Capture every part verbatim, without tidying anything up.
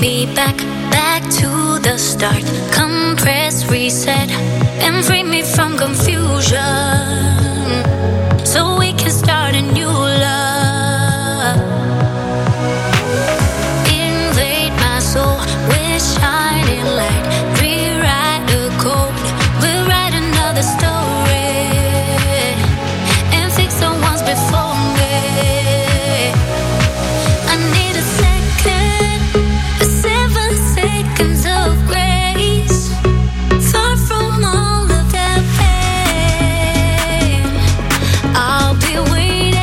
be back, back to the start. Compress, reset, and free me from confusion, so we can start a new love. Invade my soul with shining light. Rewrite the code, we'll write another story and fix the ones before me. I need a second, a seven seconds of grace, far from all of that pain. I'll be waiting.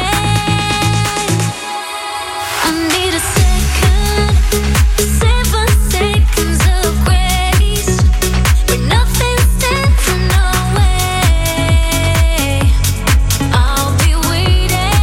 I need a second, seven seconds of grace, but nothing stands in our way. I'll be waiting.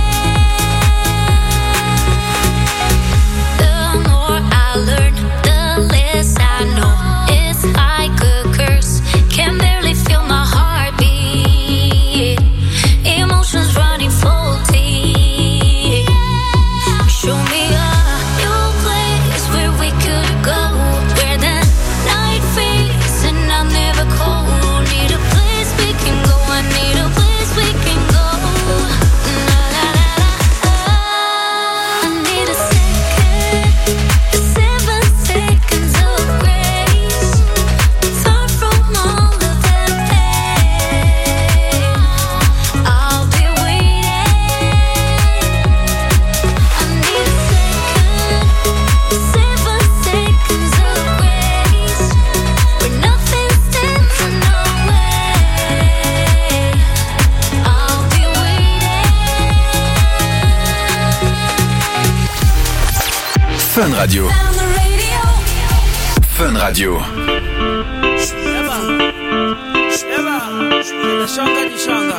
The more I learn, the less I know. It's like a curse, can barely feel my heartbeat. Emotions running faulty. Show me a new place where we could go, where the night fades and I'm never cold. Need a place we can go, I need a place we can go. La la la la. I need a second, seven seconds of grace, far from all of that pain. I'll be waiting. I need a second, seven seconds of grace, where nothing stands in our way. I'll be waiting. Fun Radio. On the radio. Fun Radio. Eva, Eva, la changa du changa.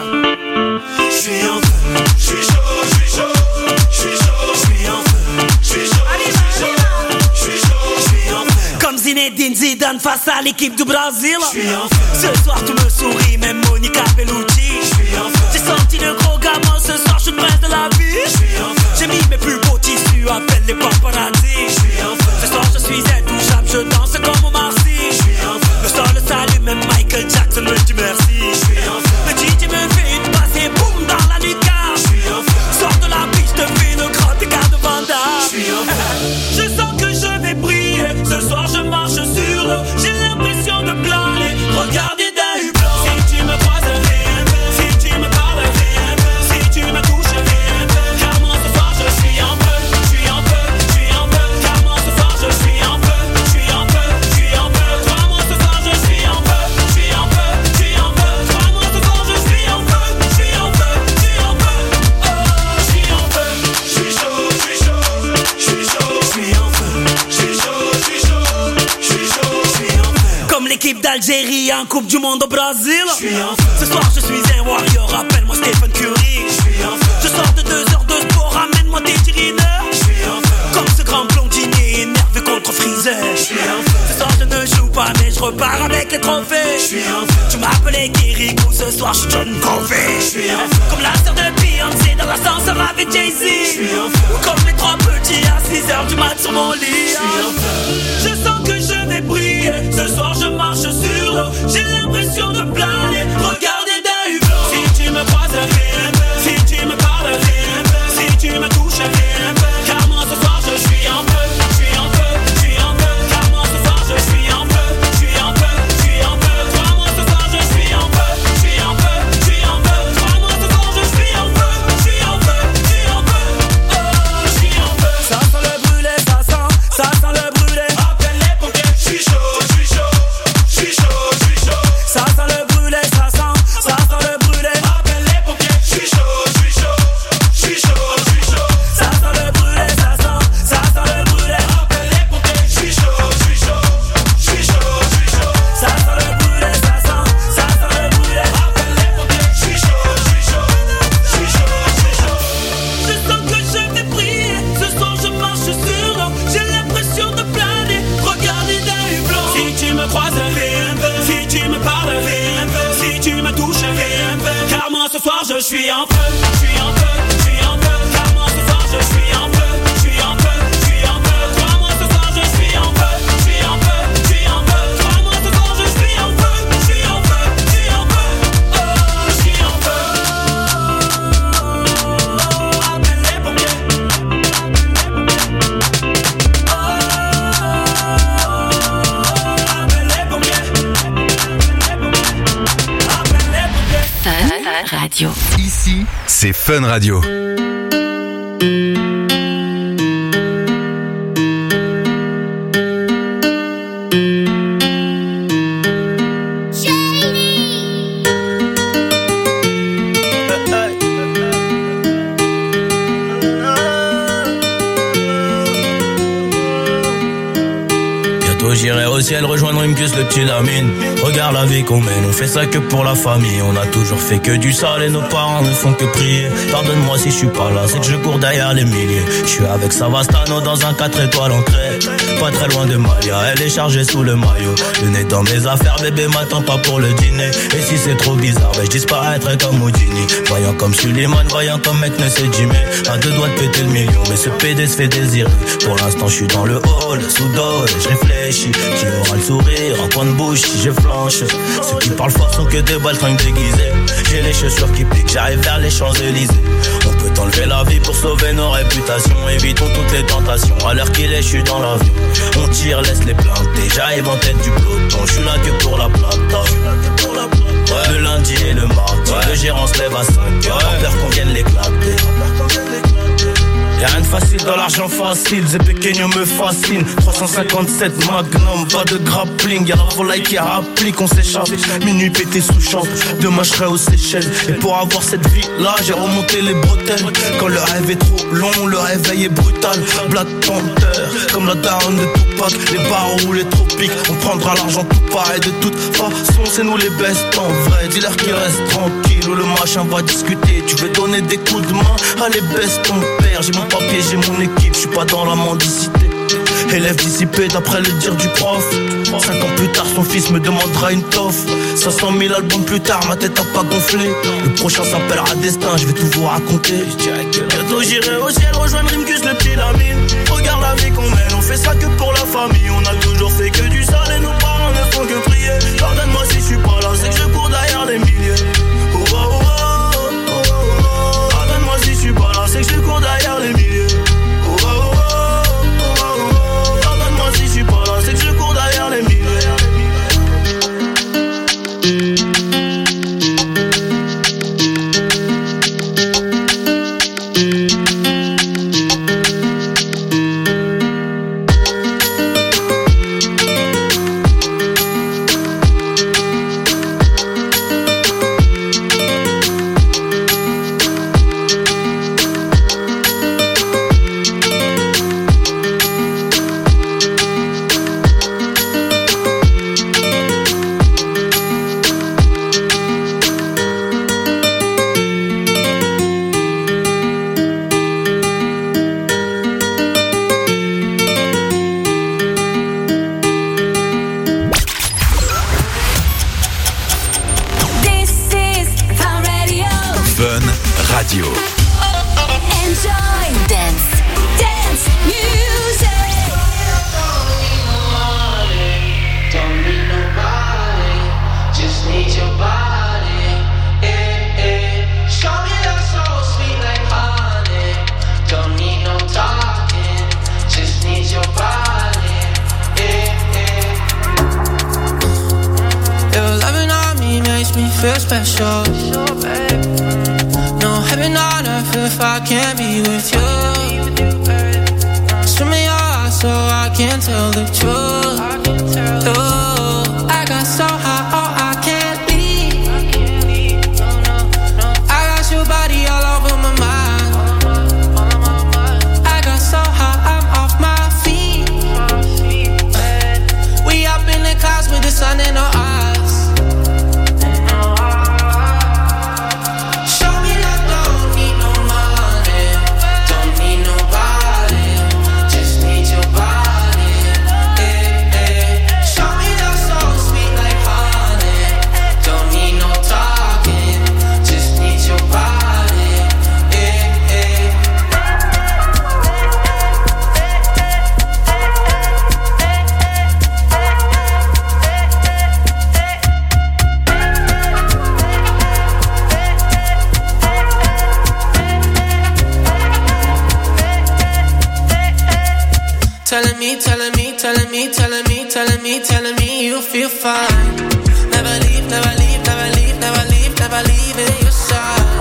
Je suis en feu, je suis chaud, je suis chaud, je suis chaud, je suis en feu, je suis chaud, je suis chaud, je suis chaud, je suis en feu. Comme Zinedine Zidane face à l'équipe du Brésil. Je suis en feu. Ce soir tu me souris, même Monica Bellucci. Je suis en feu. J'ai senti le gros gamin, ce soir je suis le prince de la vie. Je suis en feu. J'ai mis mes plus beaux tissus, appelle les paparazzi. Je suis en feu. Ce soir je suis intouchable, je danse comme Omar Sy. Je suis en feu. Le sol le salue, même Michael Jackson me dit merci. Je suis en feu. Le D J me fait une passe et boum dans la lucarne. Je suis en feu. Sors de la piste, te fais une grotte écart de Vanda. Je suis en feu. Je sens que je vais briller. Ce soir je marche sur l'eau. J'ai l'impression de planer. Regardez d'un hublot. Si tu me croises, viens, si tu me parles, viens, si tu me touches, viens, car moi ce soir je suis en feu, je suis en feu, je suis en feu, car moi ce soir je suis en feu, je suis en feu, je suis en feu, toi moi ce soir je suis en feu, je suis en feu, je suis en feu, toi moi ce soir je suis en feu, je suis en feu, je suis en feu, oh je suis en feu, je suis chaud, je suis chaud, je suis chaud, je suis en feu, je suis chaud, je suis chaud, je suis chaud, je suis en feu. Comme l'équipe d'Algérie en Coupe du Monde au Brésil. Je suis en feu. Ce soir je suis un warrior, appelle-moi Stephen Curry. Je suis en feu. Je sors de deux heures de sport, ramène-moi des tirineurs. Je suis en feu. Comme ce grand blondinier énervé contre Freezer. Je suis en feu. Ce soir je ne joue pas mais je repars avec les trophées. Je suis en feu. Tu m'appelais Kirikou, ce soir je suis John Covey. Je suis en feu. Comme la sœur de Beyoncé dans l'ascenseur avec Jay-Z. Je suis en feu. Ou comme les trois petits à six heures du mat sur mon lit. Je suis en feu. Je sens que je vais briller. Ce soir je marche sur l'eau. J'ai l'impression de planer. Regardez d'un hublot. Si tu me croises, viens. Si tu me parles, viens. Si tu me touches, viens. Car moi ce soir je suis en feu. Je suis en feu, je suis en feu. Car moi ce soir je suis en feu. Je suis en feu, je suis en feu. Toi moi ce soir je suis en feu. Je suis en feu, je suis en feu. Toi moi ce soir je suis en feu. Je suis en feu, je suis en feu. Oh je suis en feu. Ça sent le brûlé, ça sent, ça sent le brûlé. Appelle les pompiers. Je suis chaud, je suis chaud, je suis chaud, je suis chaud. Ça sent le brûlé, ça sent, ça sent le brûlé. Appelle les pompiers. Je suis chaud, je suis chaud, je suis chaud, je suis chaud. Ça sent le brûlé, ça sent, ça sent le brûlé. Appelle les pompiers. Je suis chaud, je suis chaud, je suis chaud, je suis chaud. Ça sent le brûlé, ça sent, ça sent le brûlé. Appelle les pompiers. Je suis chaud, je suis chaud, je suis chaud, je suis chaud. Je sens que je vais briller. Ce soir je marche sur l'eau. J'ai l'impression de planer. Regardez d'un hublot. Si tu me croises, viens. Si tu me parles, viens. Si tu me touches, viens. Car moi ce soir je suis en feu. Je suis en feu, je suis en feu. Car moi ce soir je suis en feu. Je suis en feu, je suis en feu. Toi moi ce soir je suis en feu. Radio. Ici, c'est Fun Radio. J'irai au ciel rejoindre Rimkus le petit Lamine. Regarde la vie qu'on mène, on fait ça que pour la famille. On a toujours fait que du sale et nos parents ne font que prier. Pardonne-moi si je suis pas là, c'est que je cours derrière les milliers. Je suis avec Savastano dans un quatre étoiles ancré. Pas très loin de Malia, elle est chargée sous le maillot. Le nez dans mes affaires, bébé m'attend pas pour le dîner. Et si c'est trop bizarre, ben je disparaîtrai comme Houdini. Voyant comme Suleiman, voyant comme mec ne sait Jimmy. À deux doigts de péter le million, mais ce P D se fait désirer. Pour l'instant je suis dans le hall, sous dos, et je réfléchis. Qui aura le sourire, un coin de bouche si je flanche. Ceux qui parlent fort sont que des baltringues déguisés. J'ai les chaussures qui piquent, j'arrive vers les Champs-Élysées. On peut enlever la vie pour sauver nos réputations. Évitons toutes les tentations, à l'heure qu'il est, je suis dans l'avion. On tire, laisse les planter, j'arrive en tête du peloton. Je suis là que pour la plata. Ouais. Le lundi et le mardi, ouais. Le gérant se lève à cinq heures, ouais. Peur qu'on vienne l'éclater. Y'a rien de facile dans l'argent facile, Zé Pequeño me fascine. trois cent cinquante-sept Magnum, pas de grappling. Y'a la volaille qui rapplique, on s'échappe. Minuit pété sous champ, demain je serai aux Seychelles. Et pour avoir cette vie là, j'ai remonté les bretelles. Quand le rêve est trop long, le réveil est brutal. Black Panther, comme la daronne de Tupac. Les barreaux ou les tropiques, on prendra l'argent tout pareil. De toute façon, c'est nous les best en vrai. Dis-leur qu'ils restent tranquilles ou le machin va discuter. Tu veux donner des coups de main, allez baisse ton père. J'ai mon papier, j'ai mon équipe, je suis pas dans la mendicité. Élève dissipé d'après le dire du prof. Cinq ans plus tard, son fils me demandera une toffe. cinq cent mille albums plus tard, ma tête a pas gonflé. Le prochain s'appellera Destin, je vais tout vous raconter. Bientôt j'irai au ciel rejoindre Rimkus le petit Lamine. Regarde la vie qu'on mène, on fait ça que pour la famille. On a toujours fait que du sale et nos parents ne font que prier. Pardonne-moi si je suis pas là, c'est que je cours derrière les milliers. Oh oh oh oh oh oh. Pardonne-moi si je suis pas là, c'est que je cours derrière les milliers. Oh oh oh oh oh oh. Pardonne-moi si je suis pas là, c'est que je cours derrière les milliers. feel fine. Never leave, never leave, never leave, never leave, never leave in your side.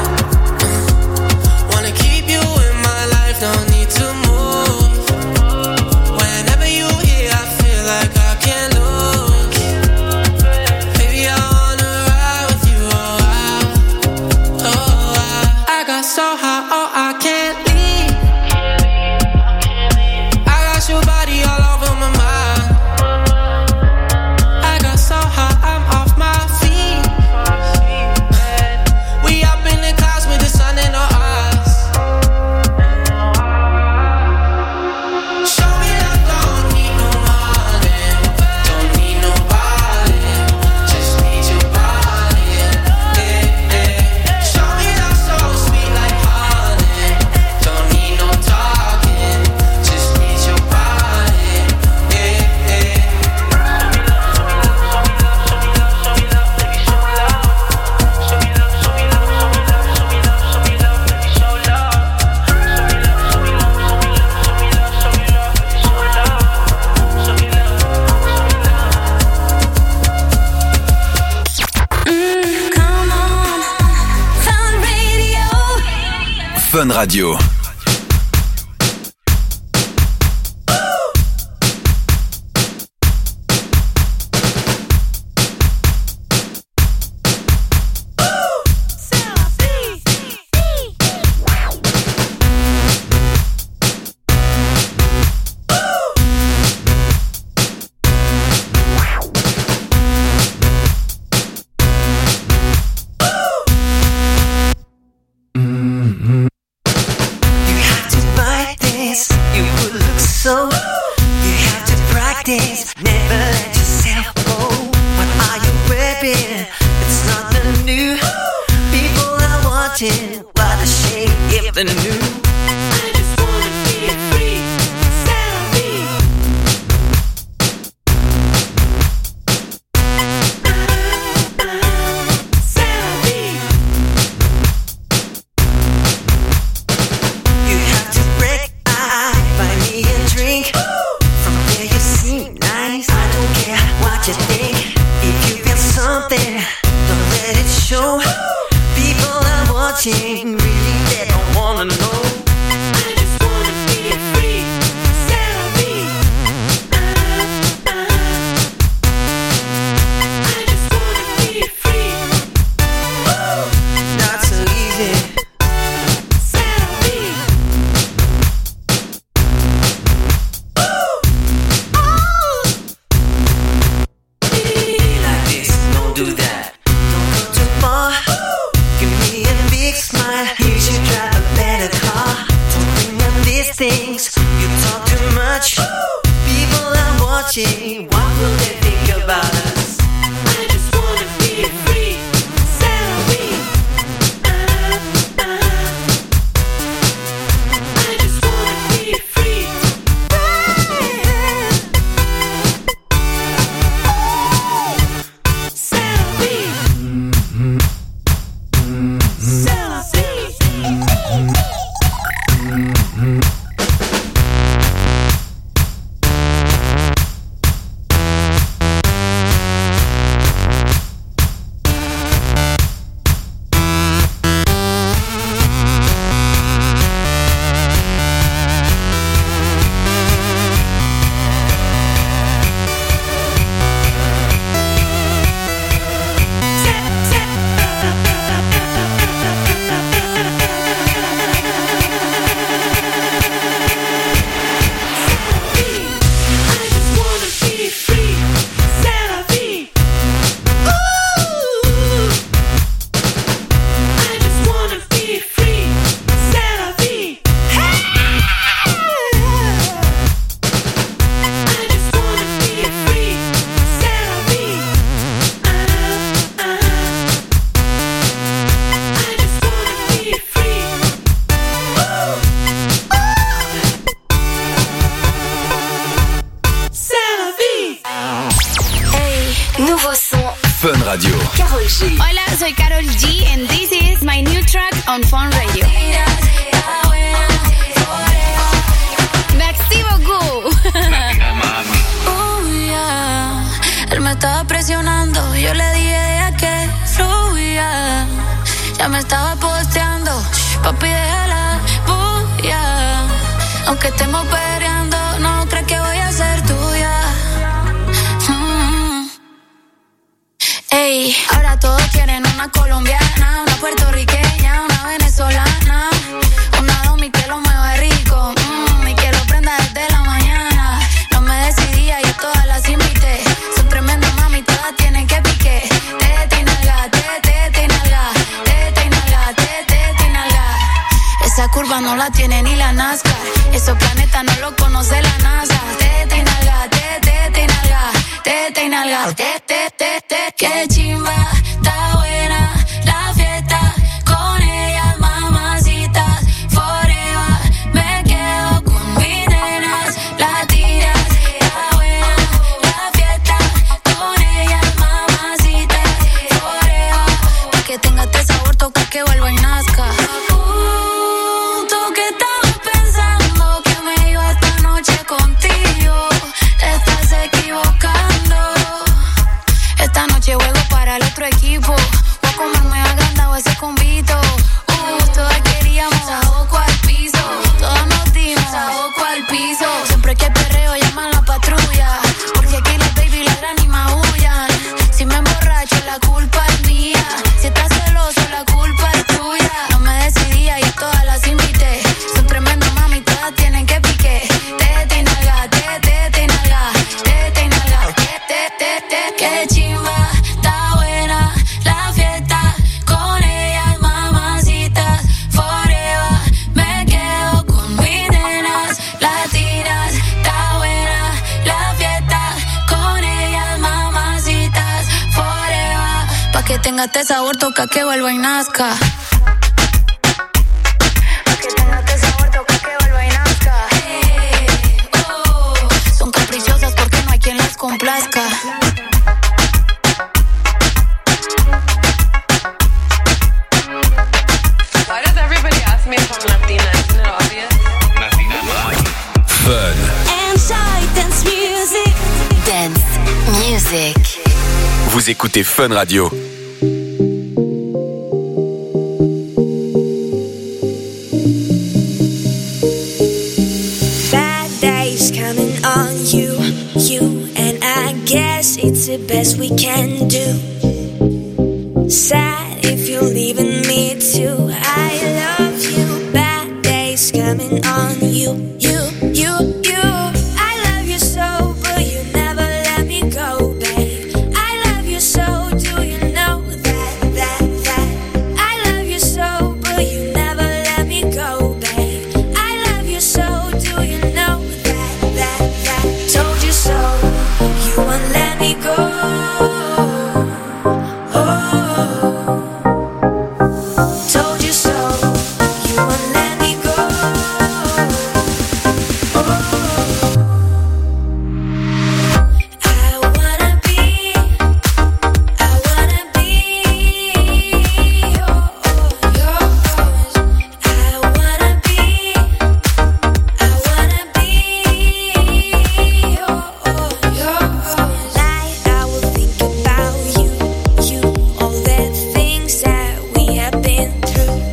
Fun Radio. Para el otro equipo. tenga este sabor, toca que vuelva y nazca. Complazca. Why does everybody ask me if I'm Latina? Isn't it obvious? Fun. Enjoy dance music. Dance music. Vous écoutez Fun Radio. Bad days coming on you, you. Guess it's the best we can do. Sad if you're leaving me too. I love you. Bad days coming on you, you, you, you. I love you so, but you never let me go, babe. I love you so, do you know that, that, that? I love you so, but you never let me go, babe. I love you so, do you know that, that, that? Told you so. You won't let me go. Oh, told you so. You won't let me go. Oh, I wanna be, I wanna be yours, yours. I wanna be, I wanna be yours, yours. I will think about you, you, all the things that we have been through.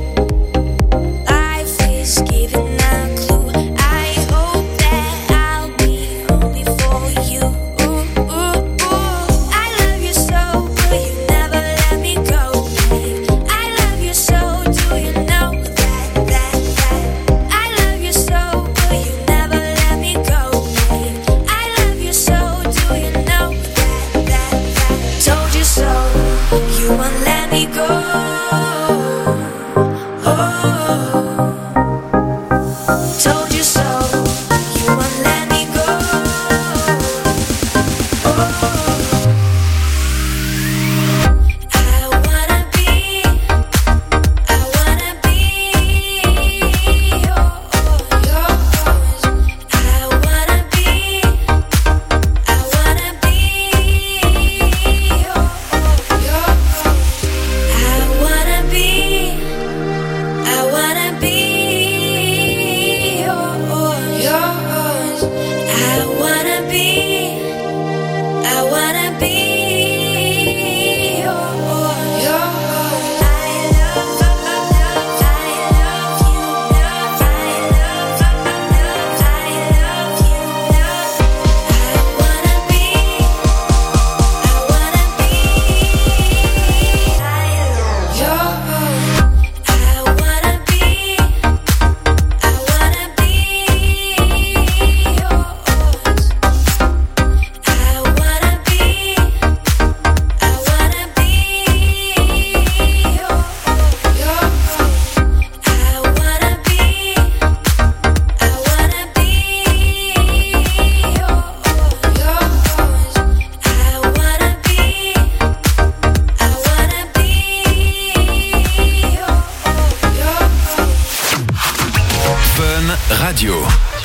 Life is giving a clue. I hope that I'll be only for you. Ooh, ooh, ooh. I love you so, but you never let me go, babe. I love you so, do you know that, that, that? I love you so, but you never let me go, babe. I love you so, do you know that, that, that? Told you so, you won't let me go. Oh, told you so, you won't let me go. Oh, I wanna be, I wanna be yours, yours. I wanna be, I wanna be yours, yours. I wanna be, I wanna be yours, yours. I wanna be, I wanna be yours, yours. I love, love, love, I love you, love, I love, love, love, I love you, love. I wanna be, I wanna be yours. I wanna be, I wanna be yours. I wanna be, I wanna be yours, yours. I wanna be, I wanna be yours, yours. I wanna be, I wanna be yours, yours. Fun Radio.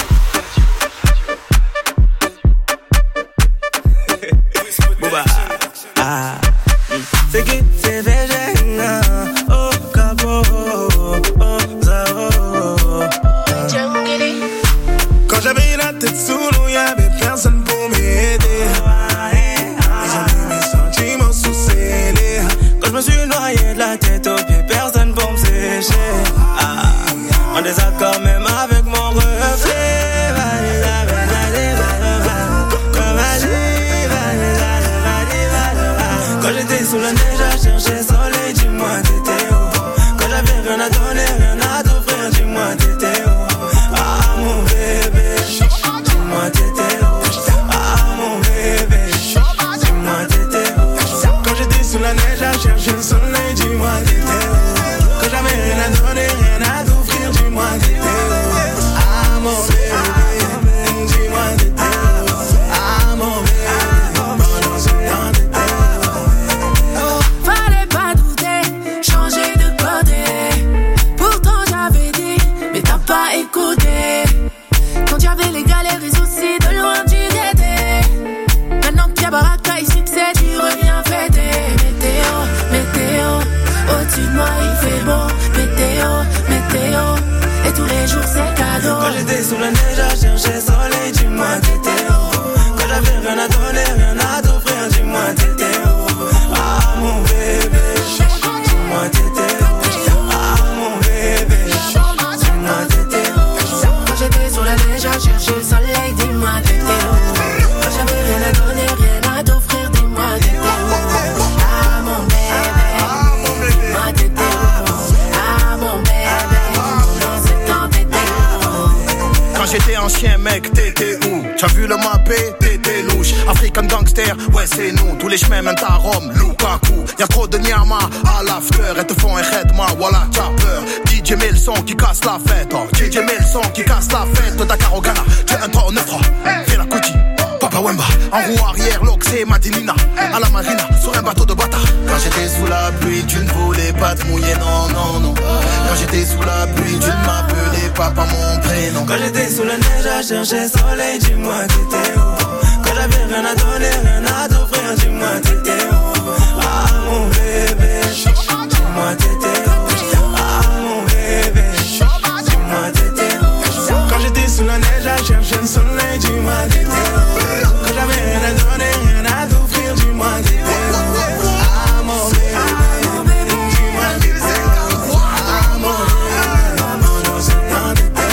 Booba. Ah. C'est qui c'est végéna. Oh, cabo. Oh, zao. Quand j'avais la tête sous l'eau, y'avait personne pour m'aider. Ils ont mis mes sentiments sous scellés. Quand je me suis noyé de la tête aux pieds, personne pour me sécher. Ah. En désaccord même avec mon reflet. côté. Quand y'avait les galères et soucis, de loin tu t'étais. Maintenant qu'il y a Baraka et succès, tu reviens fêter. Météo, météo, au-dessus de moi il fait beau. Météo, météo, et tous les jours c'est cadeau. Quand j'étais sous la neige à chercher soleil, dis-moi t'étais où. Quand j'avais rien à donner, rien à t'offrir, dis-moi t'étais où. Ah mon bébé, dis-moi t'étais où. Ah mon bébé, dis-moi t'étais où. Quand j'étais sous la neige à chercher le soleil, dis-moi t'étais où. Quand j'avais rien à donner, rien à t'offrir, dis-moi t'étais où. Ah mon bébé, dis-moi t'étais où. Ah mon bébé, non c'est tant t'étais où. Quand j'étais un chien mec, t'étais où? T'as vu le mappé, t'étais louche. African gangster, ouais c'est nous. Tous les chemins mènent à Rome, Lukaku. Y'a trop de nyama à l'after. Elles te font un redma, voilà t'as peur. D J met le son qui casse la fête, oh. D J met le son qui casse la fête. Dakar au Ghana, tu es un trois neuf trois. Fais la Kuti, Papa Wemba. En roue arrière, l'Oxé, Madinina. À la marina, sur un bateau de bâtard. Quand j'étais sous la pluie, tu ne voulais pas te mouiller, non, non, non. Quand j'étais sous la pluie, tu ne m'appelais pas par mon prénom. Quand j'étais sous la neige à chercher soleil, dis-moi t'étais où. Quand j'avais rien à donner, rien à t'offrir, dis-moi t'étais où. Ah mon bébé, dis-moi t'étais où. Ah mon bébé, dis-moi t'étais où. Quand j'étais sous la neige à chercher le soleil, dis-moi t'étais où. Quand j'avais rien à donner, rien à t'offrir, dis-moi t'étais où. Ah mon bébé, dis-moi t'étais où. Ah mon bébé, non c'est pas t'étais où.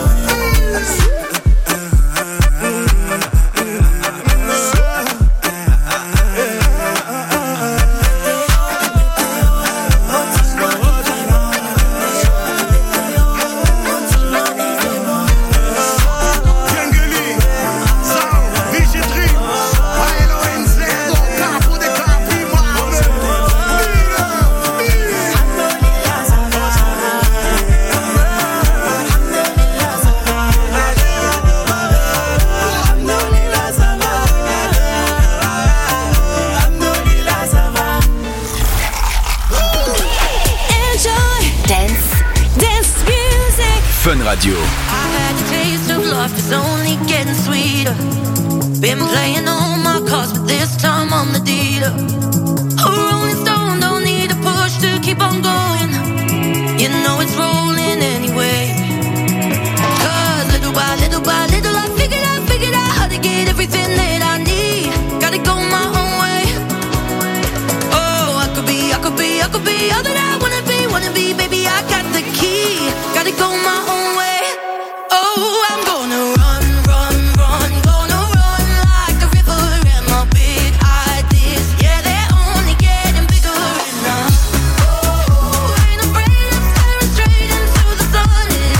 Fun Radio. I had a taste of life, it's only getting sweeter. Been playing all my cards, but this time I'm the dealer. A rolling stone, don't need a push to keep on going. You know it's rolling anyway. Cause little by little by little I figured out, figured out how to get everything that I need. Gotta go my own way. Oh, I could be, I could be, I could be all that I wanna be, wanna be, baby, I got the key. Gotta go my own way. Oh, I'm gonna run, run, run, gonna run like a river. And my big ideas, yeah, they're only getting bigger. And I'm, oh, ain't afraid of staring straight into the sun.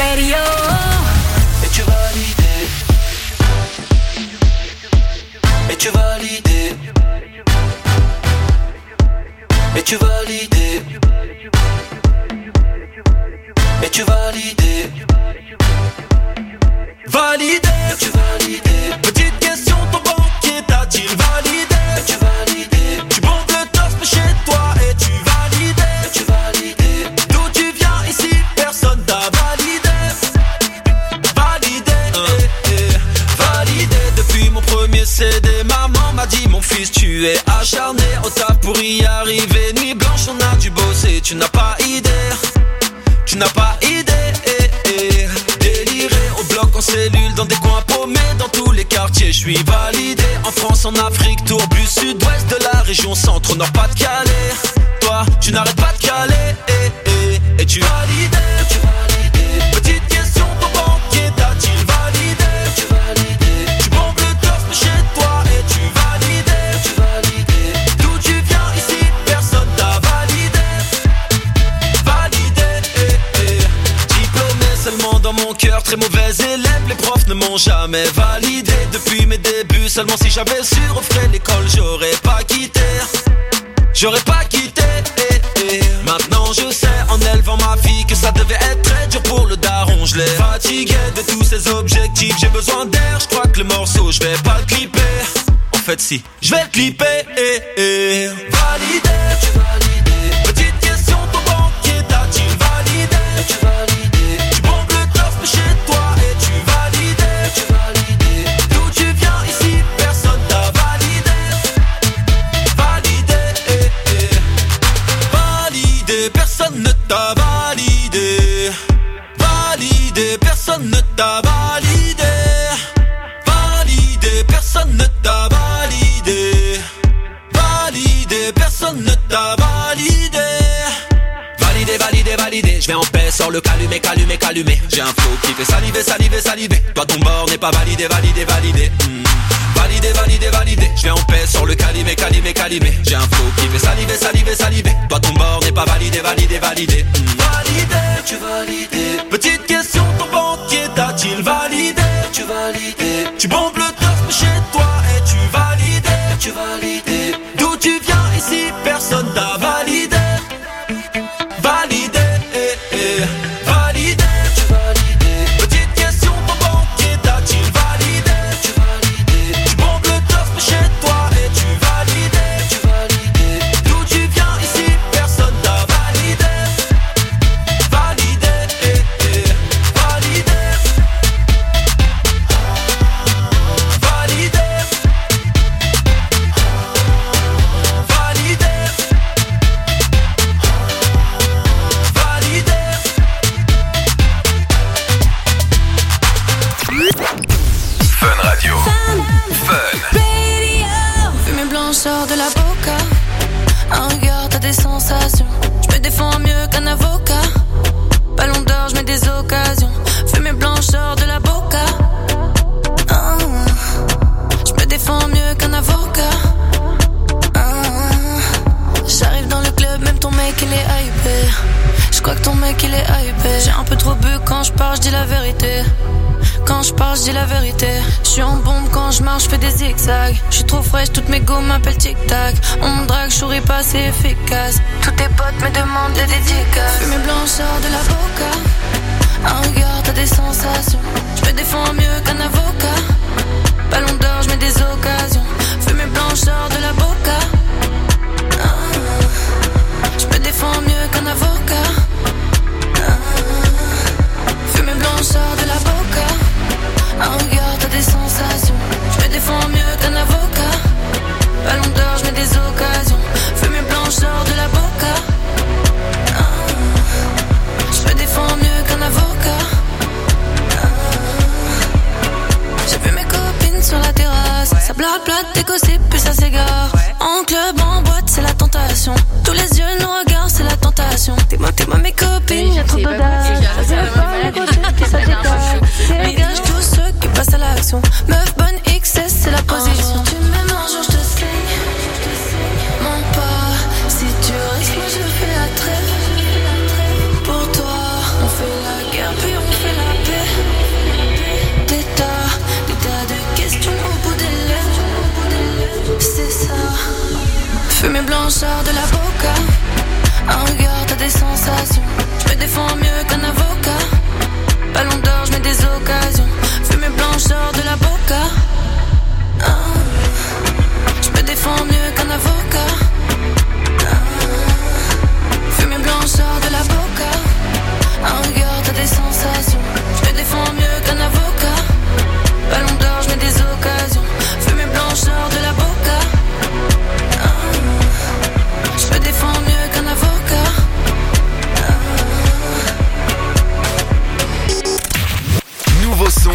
radio. Et tu vas l'idée. Et tu vas l'idée. Et tu vas l'idée. Et tu valider. Valider. Et tu valider. Petite question, ton banquier t'a-t-il validé? Et tu valider. Tu bombes le torse mais chez toi et tu valides. Et tu valider. D'où tu viens ici, personne t'a validé. Validé, eh, eh. Validé. Depuis mon premier C D, maman m'a dit mon fils tu es acharné au taf pour y arriver. Nuit blanche on a dû bosser, tu n'as pas idée. Tu n'as pas idée, eh, eh. Déliré au bloc en cellule, dans des coins paumés, dans tous les quartiers, je suis validé. En France, en Afrique, tourbus, sud-ouest de la région centre, au nord, Pas-de-Calais. Toi, tu n'arrêtes pas de caler, eh, eh. Et tu validé, tu validé. Petite question, ton banquier t'a-t-il validé? Tu validé. Tu bombes le torse mais chez toi et tu validé, tu validé. D'où tu viens ici, personne t'a validé. Seulement dans mon cœur, très mauvais élève, les profs ne m'ont jamais validé. Depuis mes débuts, seulement si j'avais su refaire l'école, j'aurais pas quitté. J'aurais pas quitté, eh, eh. Maintenant je sais, en élevant ma fille, que ça devait être très dur pour le daron. Je l'ai fatigué de tous ces objectifs, j'ai besoin d'air, je crois que le morceau, je vais pas le clipper. En fait si, je vais le clipper, eh, eh. Validé, tu validé. Petite question, ton banquier t'a-t-il validé? Tu validé. Chez toi et tu valides, tu valides. D'où tu viens ici, personne t'a validé. Validé, eh, eh. Validé, personne ne t'a validé. Validé, personne ne t'a validé. Validé, personne ne t'a validé. Validé, personne ne t'a validé. Validé, validé, validé, je vais en paix, sors le calumet, calumet, calumet. J'ai un flow qui fait saliver, saliver, saliver. Toi ton bord n'est pas validé, validé, validé. Mmh. Validé, validé, validé. Je vais en paix, sors le calumet, calumet, calumet. J'ai un flow qui fait saliver, saliver, saliver. Toi ton bord n'est pas validé, validé, validé. Mmh. Validé, tu validé. Petite question, ton banquier t'a-t-il validé? Tu validé. Tu bombes le torse mais chez toi et tu validé, tu validé. D'où tu viens ici, personne t'a validé. Validé, eh, eh. Validé, tu validé. Petite question, ton banquier t'a-t-il validé? Tu validé. Tu bombes le torse mais chez toi et tu validé, tu validé. D'où tu viens ici, personne t'a validé. Validé, eh, eh. Validé. Validé. Sors de la boca, un regard, t'as des sensations. Je me défends mieux qu'un avocat. Ballon d'or, je mets des occasions. Fumée blanche, sors de la boca. Ah, je me défends mieux qu'un avocat. Ah, j'arrive dans le club, même ton mec il est hypé. Je crois que ton mec il est hypé. J'ai un peu trop bu quand je parle, je dis la vérité. Quand je parle, je dis la vérité. Je suis en bombe quand je marche, je fais des zigzags. Je suis trop fraîche, toutes mes go m'appellent tic-tac. On me drague, je souris pas, c'est efficace. Tous tes potes me demandent des dédicaces. Fumée blanche, sors de la boca. Un regard, t'as des sensations. Je me défends mieux qu'un avocat. Ballon d'or, je mets des occasions. Fumée blanche, sors de la boca. Ah, je me défends mieux qu'un avocat. Ah, fumée blanche, sors de la boca. Un regard, t'as des sensations. Je me défends mieux qu'un avocat. Ballon d'or, je mets des occasions. Fumée blanche, sors de la boca. Ah, je me défends mieux qu'un avocat. Ah, j'ai vu mes copines sur la terrasse. Ça blablate, des gossips, puis ça s'égare. En club, en boîte, c'est la tentation. Tous les yeux nous regardent, c'est la tentation. T'es moi, t'es moi, mes copines, y'a trop d'audace. Ça fait pas les gossips, puis ça détache. Dégage tous ceux qui passent à l'action. Meuf bonne X S, c'est la position. Tu m'aimes un jour, je te signe. Mens pas, si tu restes, moi je fais la trêve. Pour toi, on fait la guerre, puis on fait la sensations. Je me défends mieux qu'un avocat. Ballon d'or, je mets des occasions. Fumée blanche sort de la boca. Ah. Je me défends mieux qu'un avocat. Ah. Fumée blanche sort de la boca. Un regard, t'as des sensations. Je me défends mieux qu'un avocat. Ballon d'or, je mets des occasions. Fumée blanche sort de la boca. Ah. Je me défends mieux qu'un avocat. Nouveau son.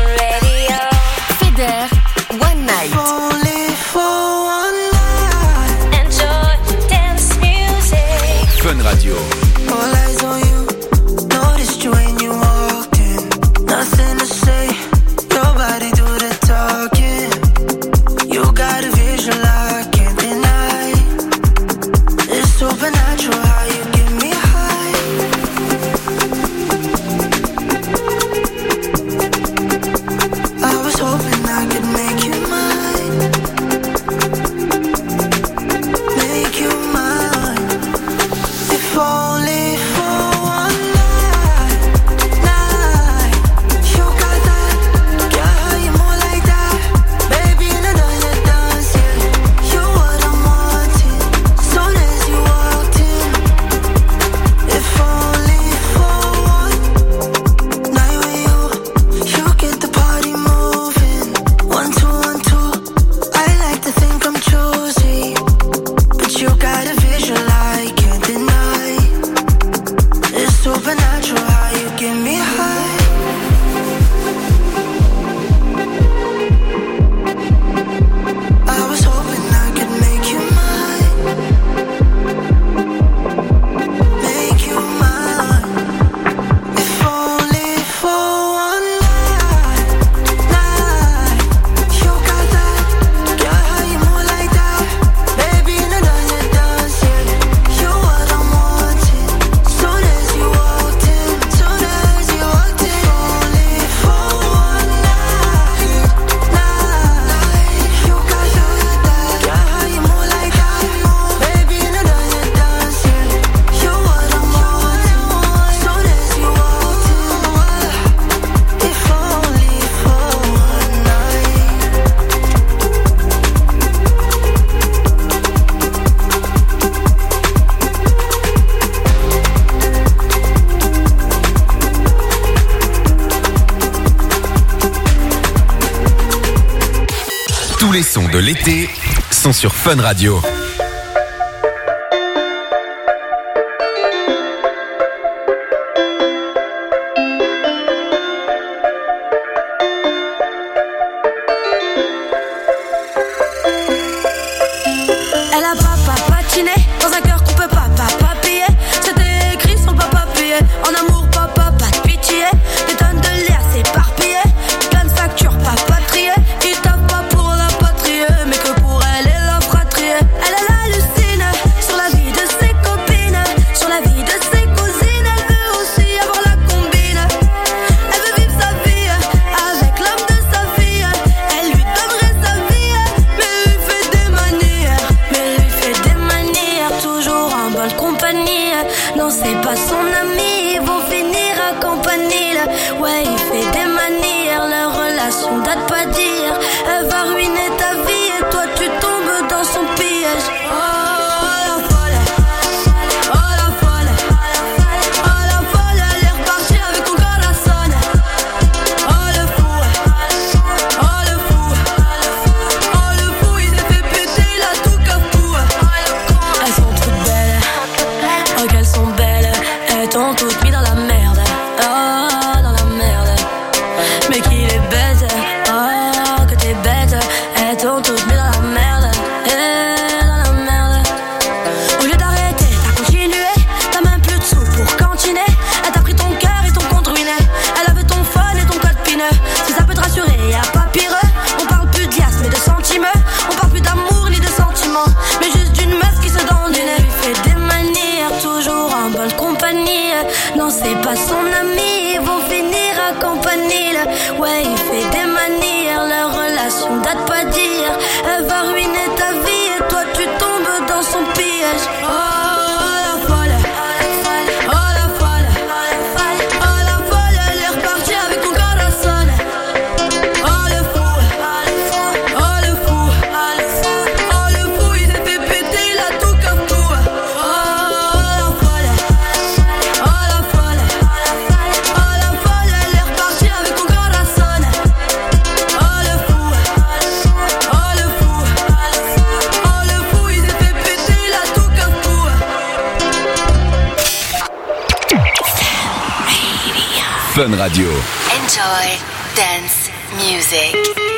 Feder, One Night. Only for one night. Enjoy dance music. Fun Radio. All eyes on you. Noticed you when you walked in. Nothing to say. Your body do the talking. You got a visual I can't deny. It's supernatural how you get me high. I was hoping I could make you mine. Make you mine. If only for one night. Night. You got that. Girl, how you move like that? Baby, you know you dance, yeah. You what I'm wanting. Soon as you walked in. If only for one night with you. You get the party moving. One, two, one, two. I like to think I'm choosy. But you got a visual I can't deny. It's supernatural how you get me high. I was hoping I could make you mine. Make you mine. If only for one night. Night. You got that. Girl, how you move like that? Baby, you know you dance, yeah. You what I'm wanting. Soon as you walked in. Soon as you walked in. Only for one night. Night. You got that. Girl, how you move like that? Baby, you know you dance, yeah. You what I'm wanting. Soon as you walked in. If only for one night. Tous les sons de l'été sont sur Fun Radio. Elle a papa patiné dans un cœur qu'on peut pas papa payer. C'était écrit sur le papa payé. En amour papa pas de pitié. Des tonnes de liasses éparpillées. Plein de factures pas patriées. Il tape pas pour la patrie, mais que pour elle et la fratrie. Elle elle hallucine sur la vie de ses copines, sur la vie de ses cousines. Elle veut aussi avoir la combine. Elle veut vivre sa vie avec l'homme de sa vie. Elle lui donnerait sa vie, mais lui fait des manières. Mais lui fait des manières, toujours en bonne compagnie. Non, c'est pas son ami, ils vont finir à campanile. Ouais, il fait des manières, leur relation date pas d'hier. Elle va ruiner ta vie et toi tu tombes dans son piège. Oh, la folle, oh la folle, oh la folle, elle est repartie avec ton corazon. Oh le fou, oh le fou, oh le fou, il s'est fait péter, il a tout cafou. Elles sont toutes belles, oh qu'elles sont belles, elles t'ont toutes mis dans la merde. Oh, dans la merde. Mais qu'il est bête, oh que t'es bête, elles t'ont toutes mis dans la merde. Eh, dans la merde. Au lieu d'arrêter, t'as continué, t'as même plus de sous pour cantiner. Elle t'a pris ton cœur et ton compte ruiné. Elle avait ton phone et ton code pineux. Si ça peut te rassurer, y'a pas pire. On parle plus de liasses mais de sentiments. On parle plus d'amour ni de sentiments, mais juste d'une meuf qui se donne du nez. Lui fait des manières, toujours en bonne compagnie. Non, c'est pas son ami, ils vont finir à campanile. Ouais, il fait des manières, leur relation date pas d'hier. Elle va ruiner ta vie et toi tu tombes dans son piège. Oh, la folle, oh Fun Radio. Enjoy dance music.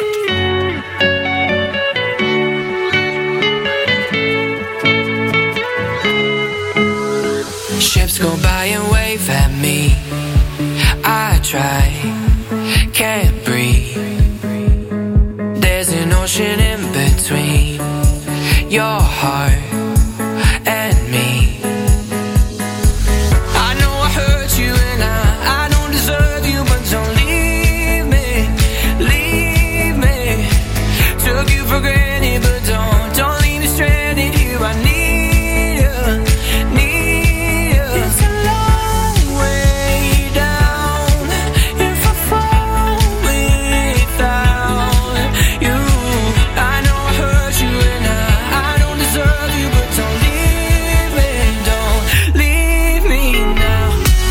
Ships go by and wave at me. I try, can't breathe. There's an ocean in between your heart and me. I know I hurt you and I, I don't deserve you, but don't leave me, leave me. Took you for granted, but don't, don't leave me stranded here. I need you, need you. It's a long way down if I fall without you. I know I hurt you and I, I don't deserve you, but don't leave me, don't leave me now.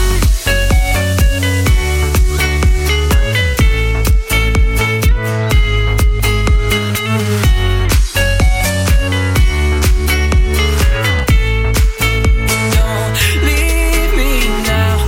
Don't leave me now.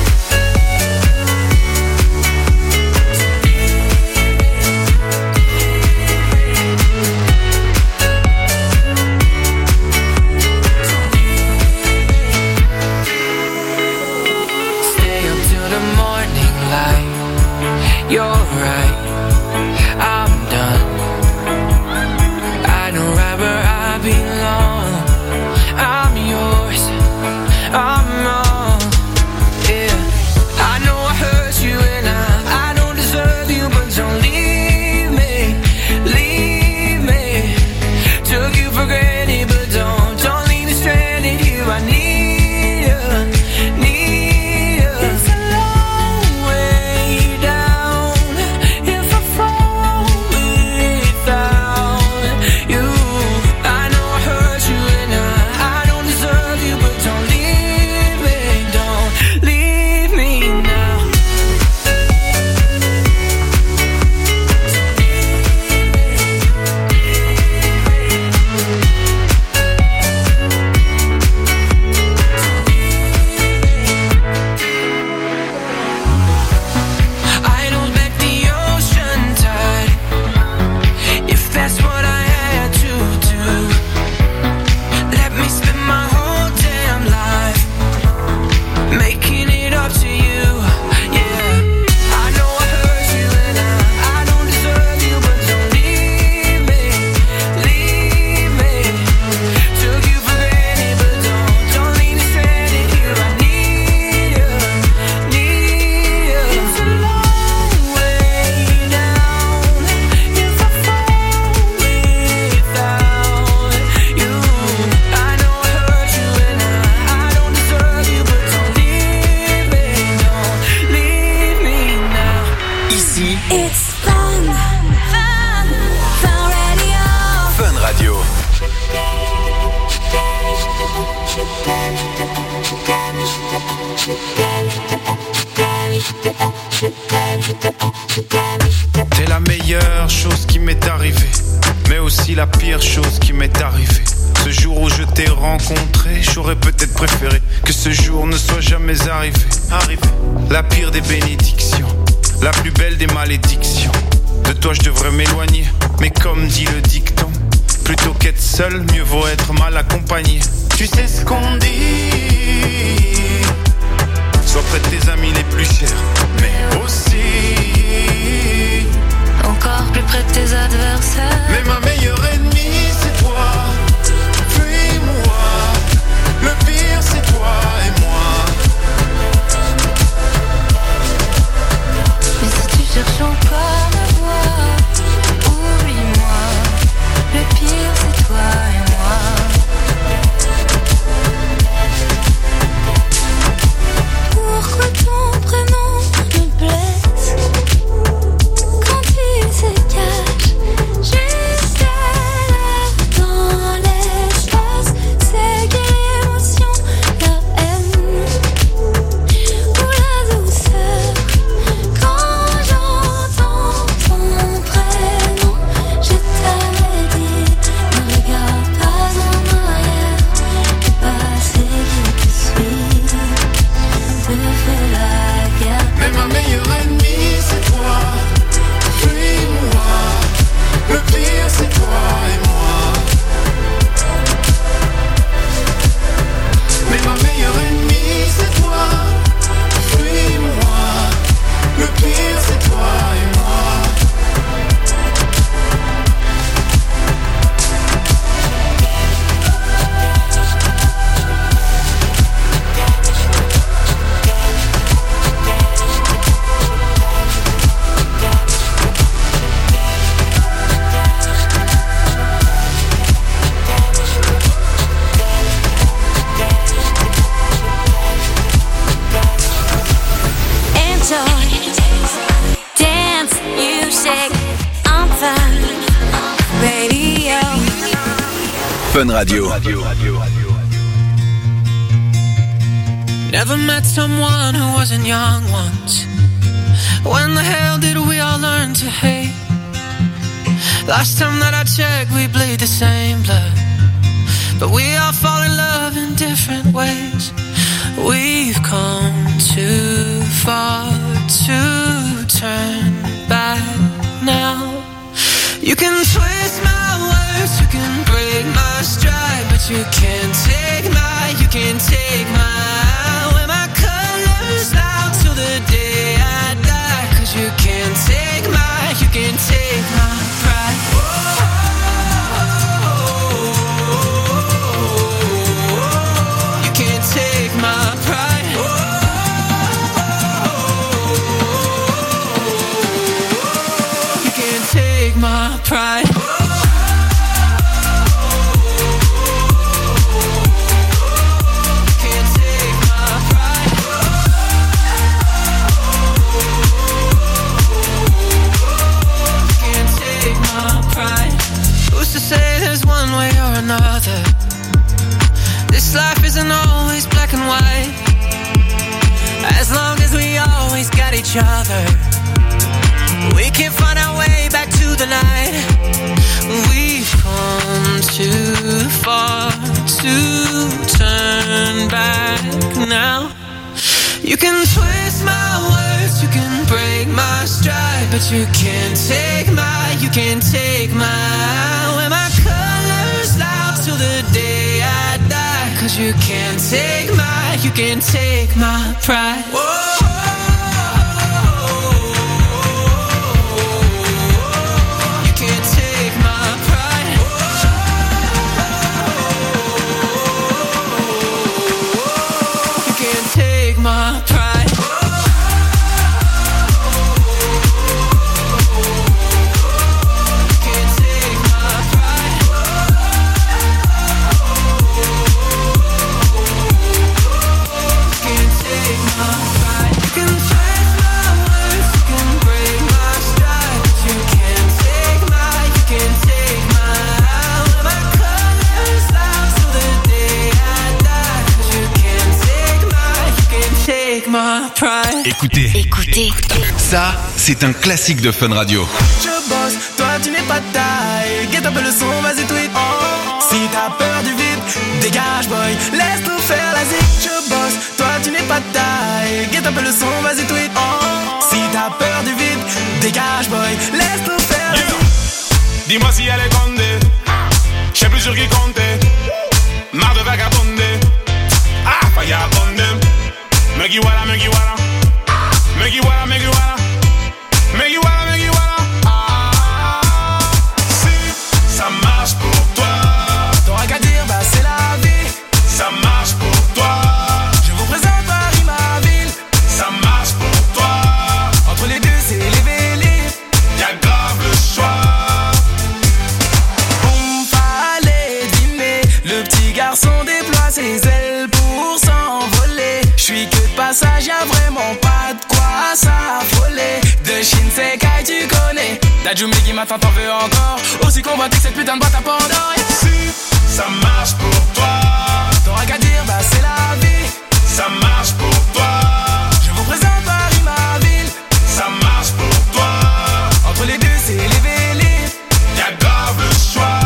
Stay up till the morning light. You're right, I'm done. I know right where I belong. I'm yours, I'm wrong. Yeah, I know I hurt you and I, I don't deserve you, but don't leave me, leave me. Took you for granted, but don't, don't leave me stranded here. I need you, need you. It's a long way down if I fall without you. I know I hurt you and I, I don't deserve you, but don't leave me, don't leave me now. I don't let the ocean tide if that's what I had to do. Let me spend my whole damn life making it up to you. Yeah, I know I hurt you and I, I don't deserve you, but don't leave me, leave me. Took you for granted, but don't, don't leave me stranded here. I need you, need you. It's a long way down if I fall without you. I know I hurt you and I, I don't deserve you, but don't leave me, don't leave me now. Ici, It's fun, fun, fun radio. Fun Radio. T'es la meilleure chose qui m'est arrivée, mais aussi la pire chose qui m'est arrivée. Ce jour où je t'ai rencontré, j'aurais peut-être préféré que ce jour ne soit jamais arrivé. Arrivé. La pire des bénédictions, la plus belle des malédictions. De toi je devrais m'éloigner, mais comme dit le dicton, plutôt qu'être seul, mieux vaut être mal accompagné. Tu sais ce qu'on dit, sois près de tes amis les plus chers, mais aussi Encore plus près de tes adversaires. mais ma meilleure ennemie c'est toi, puis moi. Le pire c'est toi et moi. Mais si tu cherches encore ma voix, oublie-moi. Le pire c'est toi et moi. Fun Radio. Never met someone who wasn't young once. When the hell did we all learn to hate? Last time that I checked, we bleed the same blood, but we all fall in love in different ways. We've come too far to turn back now. You can twist my words, you can break my stride, but you can't take my, you can't take my, wear my colors out till the day I die. Cause you can't take my, you can't take my pride. You can't take my pride. You can't take my pride. Who's to say there's one way or another? This life isn't always black and white. As long as we always got each other, we can find our way back to the light. We've come too far to turn back now. You can twist my words, you can break my stride, but you can't take my, you can't take my, wear my colors loud till the day I die. Cause you can't take my, you can't take my pride. Whoa. You can't take my pride. You can't take my pride. Écoutez, écoutez, ça c'est un classique de Fun Radio. Je bosse, toi tu n'es pas de taille. Get un peu le son, vas-y tweet. Oh, si t'as peur du vide, dégage boy, laisse-nous faire la zik. Je bosse, toi tu n'es pas de taille. Get un peu le son, vas-y tweet. Oh, si t'as peur du vide, dégage boy, laisse-nous faire la zik. Dis-moi si elle est condée, je sais plus sur qui compter. Marre de vagabonder, ah, vagabonder. Me guiwala, me guiwala, me guiwala, me guiwala, me guiwala, me guiwala. Ah, si ça marche pour toi, t'auras qu'à dire bah c'est la vie. Ça marche pour toi, je vous présente Paris ma ville. Ça marche pour toi, entre les deux c'est les vélib. Y'a grave le choix. On fallait dîner, le petit garçon déploie ses ailes pour s'envoler. J'suis que de passage, y'a vraiment pas de quoi s'affoler. De Shinsekai tu connais, Dajumi qui m'attend t'en veux encore. Aussi convoité que cette putain de boîte à Pandore. Si ça marche pour toi, t'auras qu'à dire bah c'est la vie. Ça marche pour toi, je vous présente Paris ma ville. Ça marche pour toi, entre les deux c'est les vélib. Y'a grave le choix.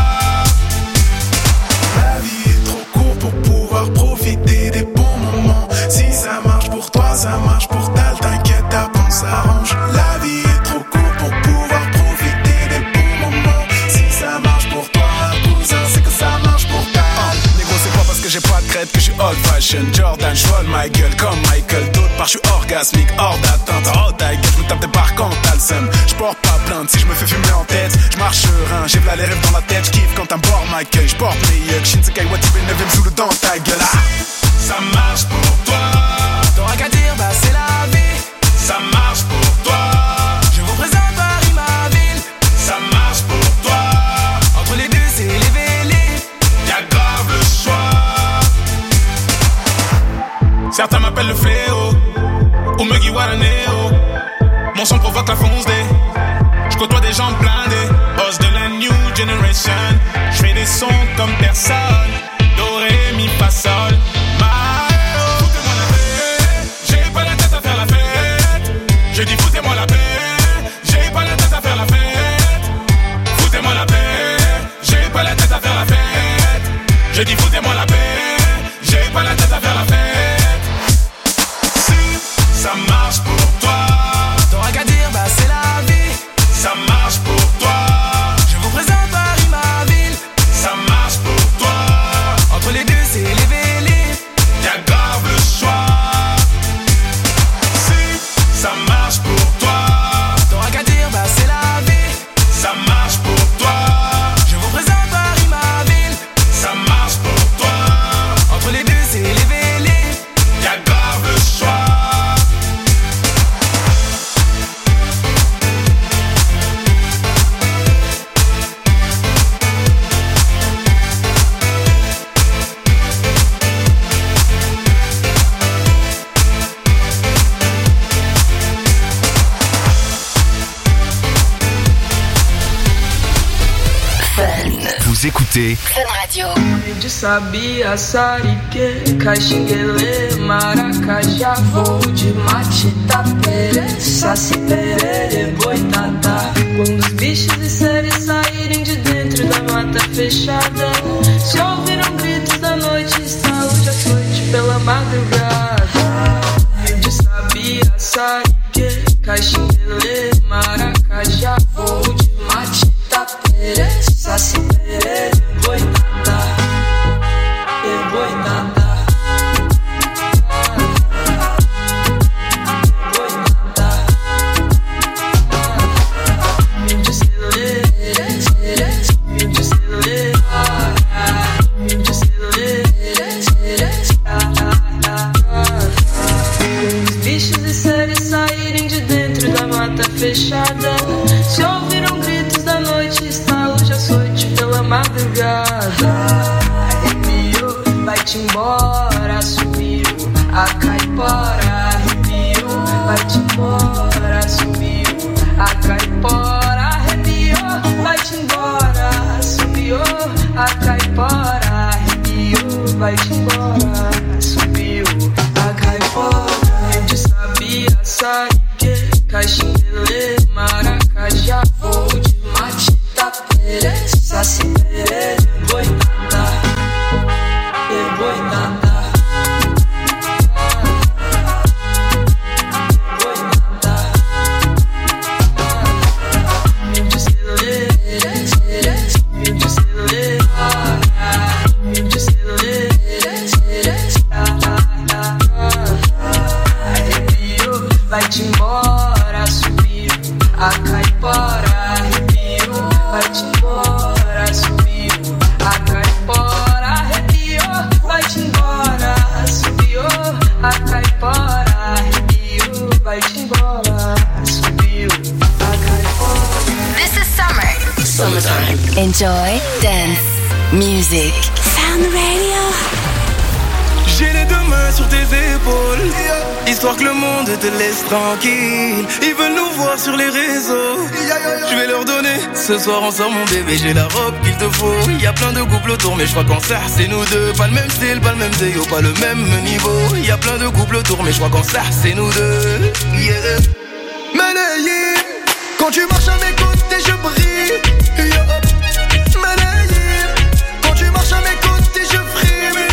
La vie est trop courte pour pouvoir profiter des bons moments. Si ça marche pour toi, ça marche pour Tal, t'inquiète, on s'arrange. La vie est trop courte pour pouvoir profiter des bons moments. Si ça marche pour toi, cousin, c'est que ça marche pour Tal. Oh, négro, c'est pas parce que j'ai pas de crête que je suis old fashion. Jordan, j'vole ma gueule comme Michael. D'autre part, j'suis orgasmique, hors d'atteinte. Oh, ta gueule, j'me tape des barres quand t'as le seum. J'porte pas plainte si j'me fais fumer en tête. J'marche serein, j'ai v'là les rêves dans la tête. J'kiffe quand un bord m'accueille. J'porte mes yucks, Shinsekai, Watibé, neuvième sous le dans ta gueule. Ah. Ça marche pour toi, t'auras qu'à dire bah c'est la vie. Ça marche pour toi, je vous présente Paris ma ville. Ça marche pour toi, entre les deux c'est les vélib. Y'a grave le choix. Certains m'appellent le fléau, ou me guiwala néo. Mon son provoque la fonce des, j'côtoie des gens blindés. Boss de la new generation. listen. J'fais des sons comme personne. Do, ré, mi, fa, sol. Foutez-moi la paix. J'ai pas la tête à faire la fête. Je dis foutez-moi la paix. J'ai pas la tête à faire la fête. Foutez-moi la paix. J'ai pas la tête à faire la fête. Je dis foutez-moi la paix. J'ai pas la tête à faire la fête. Si ça marche pour toi, t'auras qu'à dire bah c'est la vie. Ça marche pour toi. Je vous présente Paris ma ville. Ça marche pour toi. Entre les deux c'est les vélés. Y'a grave le choix. Si ça marche pour toi, t'auras qu'à dire bah c'est la vie. Ça marche pour toi. Je vous présente Paris ma ville. Ça marche pour toi. Entre les deux c'est les vélés. Y'a grave le choix. Vous écoutez Fun Radio. De sabia, sarique, caxinguele, maracajá, voo de mate, tapere, saci, perere, boitatá. Quando os bichos e seres saírem de dentro da mata fechada, se ouviram gritos da noite, estalo de açoite pela madrugada. De sabia, sarique, caxinguele, maracajá, voo de mate, tapere, saci, perere, boitatá, e boitatá. Fechada, se ouviram gritos da noite, estalo de açoite pela madrugada. Arrepiou, vai-te embora, sumiu a caipora. Arrepiou, vai-te embora, sumiu a caipora. Arrepiou, vai-te embora, sumiu a caipora. Arrepiou, vai-te embora, sumiu a caipora. De sabia, sarique, caxinguele, maracajá, voo de mate, tapere, saci, perere, boitatá, e boitatá. Boitatá. De celere, de celere, de celere, arrepiou, vai-te embora, sumiu a caipora. Arrepiou, vai-te embora, sumiu a caipora. Arrepiou, vai-te embora, sumiu a caipora. Arrepiou, vai-te embora, sumiu a caipora. This is summer. Summertime. Enjoy dance music. Fun Radio. J'ai les deux mains sur tes épaules, histoire que le monde te laisse tranquille. Ils veulent nous voir sur les réseaux, je vais leur donner. Ce soir on sort mon bébé, j'ai la robe qu'il te faut. Y a plein de couples autour mais je crois qu'en ça c'est nous deux. Pas le même style, pas le même zéyo, pas le même niveau. Y a plein de couples autour mais je crois qu'en ça c'est nous deux. Yeah. Medellin, quand tu marches à mes côtés je brille. Yeah. Medellin, quand tu marches à mes côtés je frime.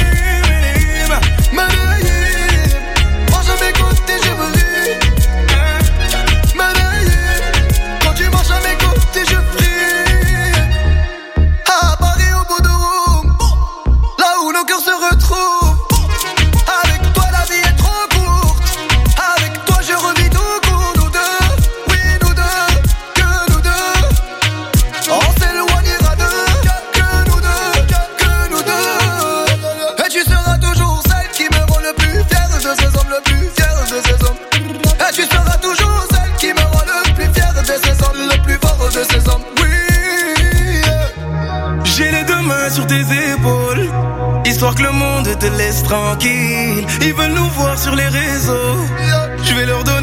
Sur tes épaules, histoire que le monde te laisse tranquille. Ils veulent nous voir sur les réseaux, je vais leur donner. Ce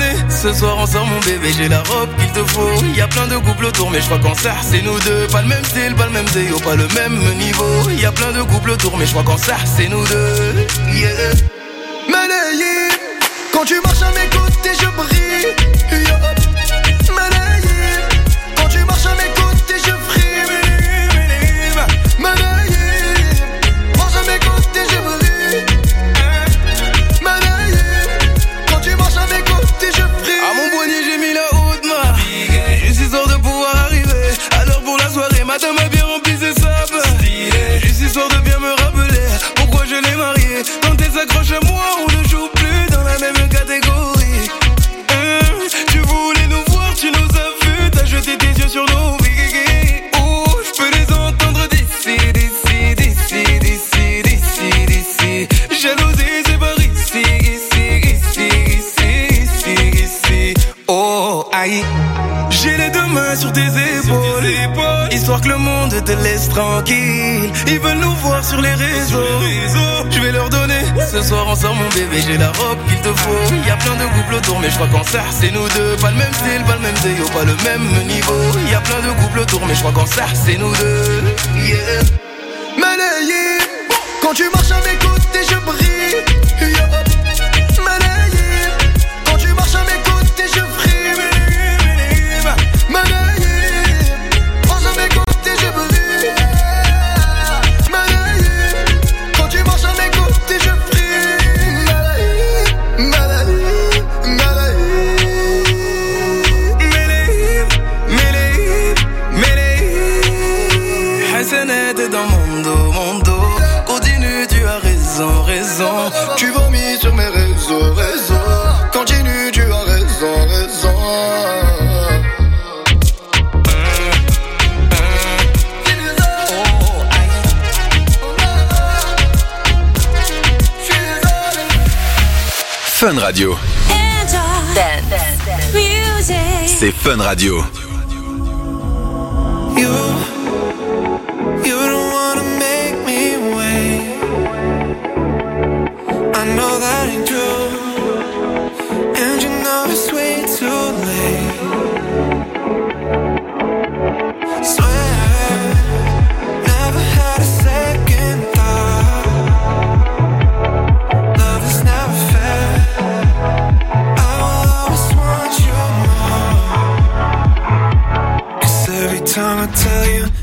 Ce soir on sort mon bébé, j'ai la robe qu'il te faut. Y a plein de couples autour mais je crois qu'en ça c'est nous deux. Pas le même style, pas le même déo, pas le même niveau. Y a plein de couples autour mais je crois qu'en ça c'est nous deux. Yeah. Malayé, quand tu marches à mes côtés je brille. Yeah. Malayé, quand tu marches à mes côtés je frime. Malayé, marche à mes côtés je brille. Malayé, quand tu marches à mes côtés je frime. À mon poignet j'ai mis la haute marque. Juste histoire de pouvoir arriver. Alors pour la soirée, madame a bien rempli ses sapes. Juste histoire de bien me rappeler pourquoi je l'ai mariée. Quand elle s'accroche à moi, on ne joue plus dans la même catégorie. Hum, tu voulais nous voir, tu nous as vus. T'as jeté tes yeux sur nos vies. Oh, je peux les entendre d'ici, d'ici, d'ici, d'ici, d'ici, d'ici. Jalousie, c'est par ici, ici, ici, ici, ici, ici. Oh, aïe. J'ai les deux mains sur tes épaules, épaules, histoire que le monde te laisse tranquille. Ils veulent nous voir sur les réseaux, je vais leur donner. Ce soir on sort mon bébé, j'ai la robe qu'il te faut. Y a plein de couples autour mais je crois qu'en ça c'est nous deux. Pas le même style, pas le même déo, pas le même niveau. Y a plein de couples autour mais je crois qu'en ça c'est nous deux. Yeah. Malayé, quand tu marches à mes côtés je brille. Yeah. Malayé, quand tu marches à mes côtés je frime. Malayé, marche à mes côtés je brille. Malayé, quand tu marches à mes côtés je frime. Malayé, Malayé, Malayé. Méléib, Méléib. Hassanet est dans mon dos, mon dos. Continue, tu as raison, raison. Tu vomis sur mes réseaux, réseaux. Continue, tu as raison, raison. Fun Radio. C'est Fun Radio. You, you don't wanna make me wait. I know that ain't true, and you know it's way too late. Swear, never had a second thought. Love is never fair. I will always want you more. 'Cause every time I tell you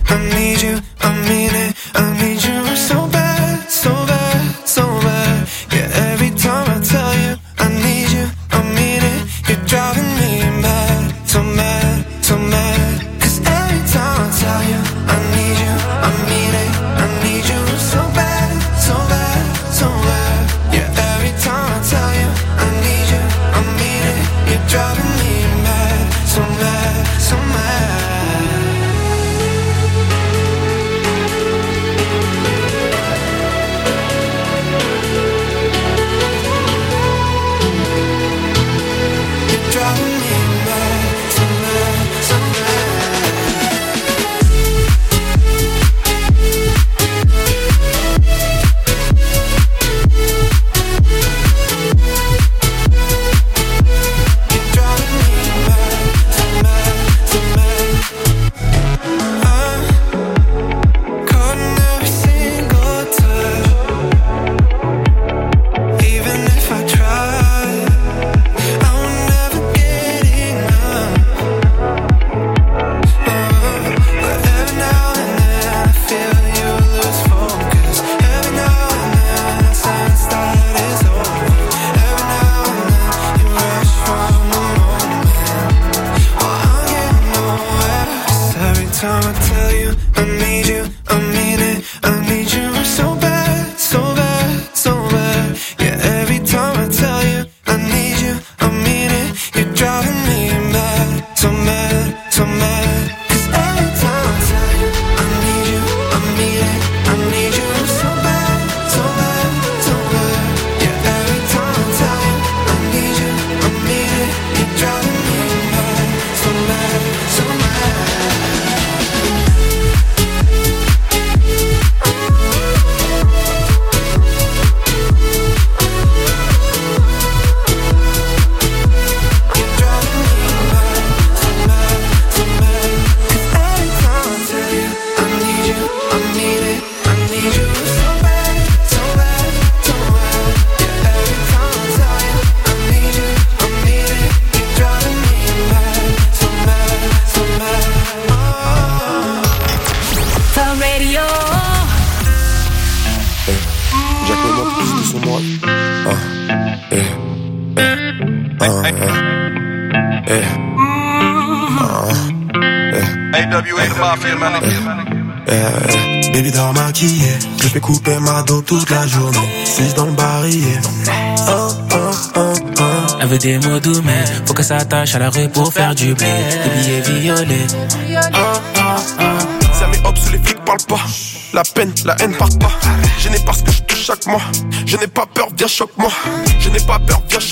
A W A the Mafia, man. Eh, baby dort maquillée, je fais couper ma dos toute la journée. Six dans le barillet. Oh, oh, oh, oh. Elle veut des mots doux, mais faut que ça attache à la rue pour faire du blé. Des billets violets. Oh, oh, oh. Ça met hop sous les flics parlent pas. La peine, la haine part pas. Je n'ai pas ce que je touche chaque mois. Je n'ai pas peur, viens choque-moi. Je n'ai pas peur, viens choque-moi.